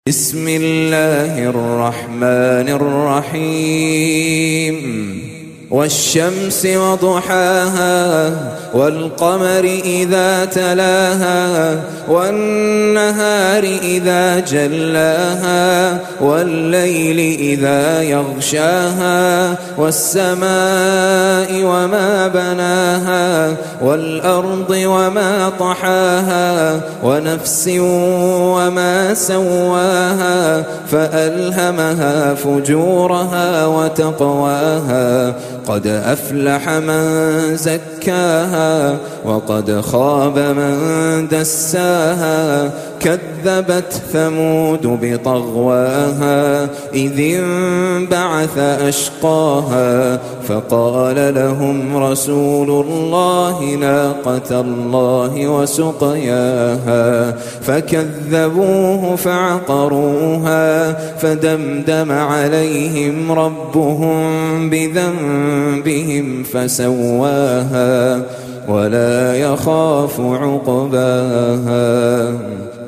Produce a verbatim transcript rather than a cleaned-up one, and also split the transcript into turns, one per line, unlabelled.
بسم الله الرحمن الرحيم والشمس وضحاها والقمر إذا تلاها والنهار إذا جلاها والليل إذا يغشاها والسماء وما بناها والأرض وما طحاها ونفس وما سواها فألهمها فجورها وتقواها قد أفلح من زكاها وقد خاب من دساها كذبت ثمود بطغواها إذ انبعث أشقاها فقال لهم رسول الله ناقة الله وسقياها فكذبوه فعقروها فدمدم عليهم ربهم بذنبهم فسواها ولا يخاف عقباها.